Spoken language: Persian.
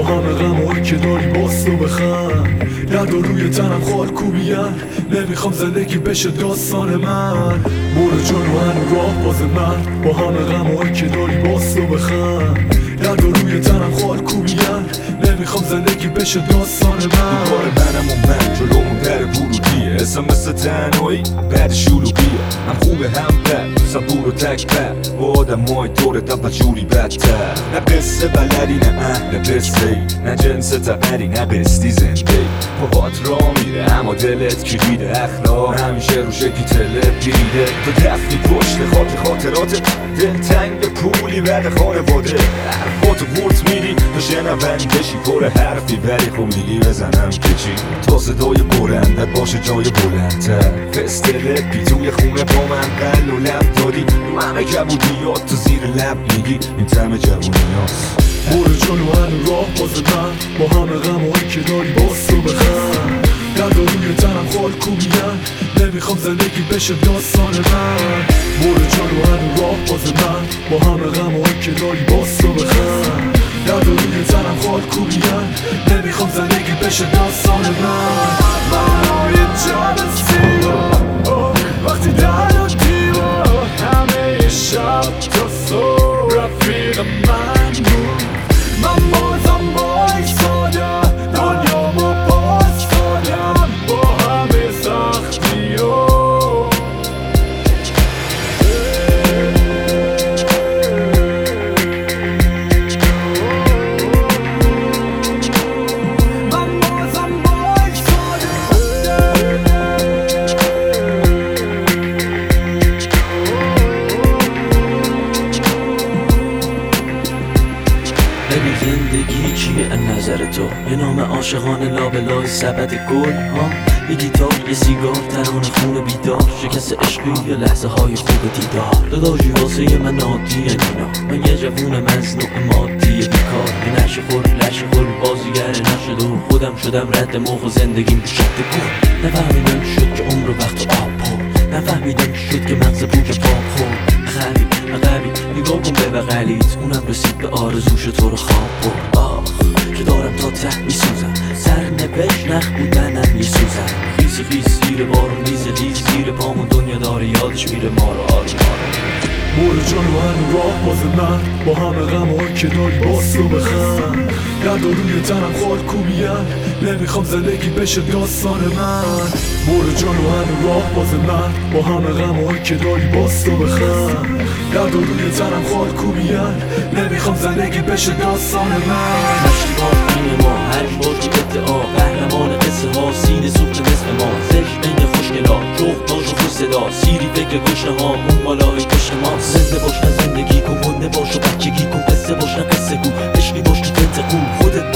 همه غمایی که داری باز تو بخند. درد و روی تنم خال کوبیان، نمیخوام زندگی بشه داستان من. برو جلو هنو راه باز من، با همه غمایی که داری باز تو بخند. درد و روی تنم خال کوبیان، نمیخوام زندگی بشه داستان من. کار منم و من جلومون در ورودیه، اسم مثل تنهایی بعد شلوغیه. هم خوبه هم بد، صبور و تک بد، با آدم های دورت اول جوری بدتر. نه قصه بلدی نه اهل قصه ای، نه جنس تقری نه قصدی زنده ای. پاهات را میره اما دلت کلیده، اخلاق همیشه رو شکلی تلت گیریده. تو دفنی پشت خاطرات دلتنگ پولی بعد خانواده. حرفاتو ورد میدی تو شنوندشی، پر حرفی ولی خب میگی بزنم که چی. تا صدای برندت باشه جای بلندتر، فستل پی توی خونه با من قل و لب دادی. رو همه کبودیات تو زیر لب میگی این تم جوونی هاست. برو جلو هنو راه باز من، با همه غمایی که داری باز تو بخند. درد و روی تنم خال کوبیان، نمیخوام زندگی بشه داستان من. برو جلو هنو راه باز من، با همه غمایی که داری باز تو بخند. درد و روی تنم خال کوبیان، نمیخوام زندگی بشه داستان من. من جلسی وقتی در و دیوار، همه شب تا صبح رفیق من بود. من بازم بایستادم، دنیامو باز دادم با همه سختی ها. ببین زندگی چیه از نظر تو؟ یه نام عاشقانه لابلای سبد گل ها، یه گیتار یه سیگار ترانه خون بیدار، شکست عشقی یا لحظه های خوب دیدار. داداشی واسه من عادیه اینا، من یه جوون مزنوع مادی بیکار. یه نشه خور بازیگر نشد و خودم شدم رد موق و زندگیم شد گل. نفهمیدم شد که عمر وقت آب پر، نفهمیدم شد که مغز پوچ پاک خورد. عقبی نگاه کن به بغلیت، اونم رسید به آرزوش تو رو خواب برد. آخ که دارم تا ته میسوزم، سرنوشت نخ بودنم یه سوزم. خیس زیر بارون ریز زیر پامون، دنیا داره یادش میره ما رو آروم. برو جلو هنو راه باز من، با همه غمایی که داری باز تو بخند. درد و روی تنم خال کوبیان، نمیخوام زندگی بشه داستان من. برو جلو هنو راه باز من، با همه غمایی که داری باز تو بخند. درد و روی تنم خال کوبیان، نمیخوام زندگی بشه داستان من. مشتیبار این ما هر باش ادعا، قهرمان قصه ها سینه سوخت نصف ما. زشت بین خوشگلا جغد باش و خوش صدا، سیری فکر گشنه ها اون بالای کشت ما. زنده باش نه زندگی کن، مونده باش و بچگی کن، قصه باش نه قصه گو، عشقی باش تو تنت خون خودت